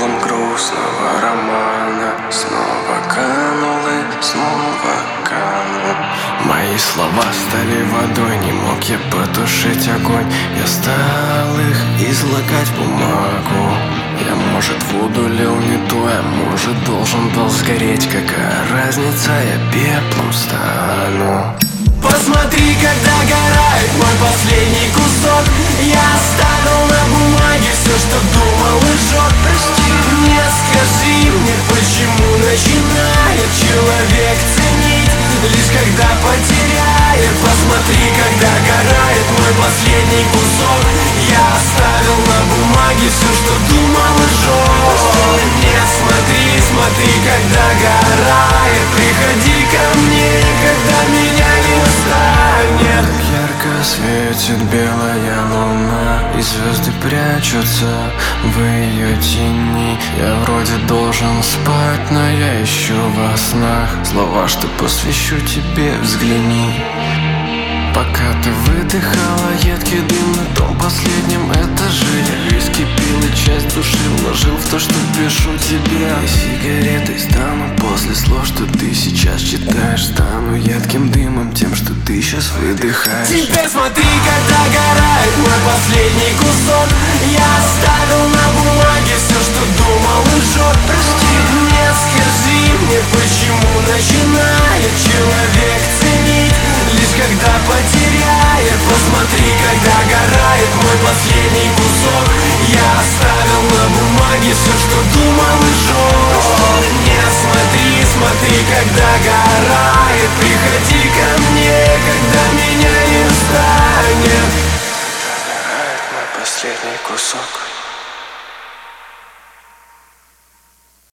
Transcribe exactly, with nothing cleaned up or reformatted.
фон грустного романа. Снова канул и снова канул. Мои слова стали водой, не мог я потушить огонь. Я стал их излагать в бумагу. Я, может, воду лил не то, я, может, должен был сгореть. Какая разница, я пеплом стану. Посмотри, как догорает мой последний кусок. Я оставил на бумаге все, что думал и жёг. Прости, мне скажи мне, почему начинает человек ценить лишь когда потеряет. Посмотри, как догорает мой последний кусок. Я оставил на бумаге все, что думал и жёг. Нет, смотри, смотри, как догорает. Приходи ко мне, когда меня не станет. Ярко светит белая луна, и звезды прячутся в ее тени. Я вроде должен спать, но я ищу во снах слова, что посвящу тебе, взгляни. Пока ты выдыхала едкий дым на том последнем этаже, я виски пил и часть души вложил в то, что пишу тебе. И сигаретой стану после слов, что ты сейчас читаешь. Стану едким дымом, тем, что ты сейчас выдыхаешь. Теперь смотри, как догорает мой последний кусок. Я оставил на бумаге все, что думал и жёг. Прости, мне скажи мне, почему начинает человек ценить лишь когда потеряет. Посмотри, как догорает мой последний кусок. Я оставил на бумаге все, что думал и жёг. Нет, смотри, смотри, как догорает. Приходи ко мне, когда меня не станет. Догорает мой последний кусок.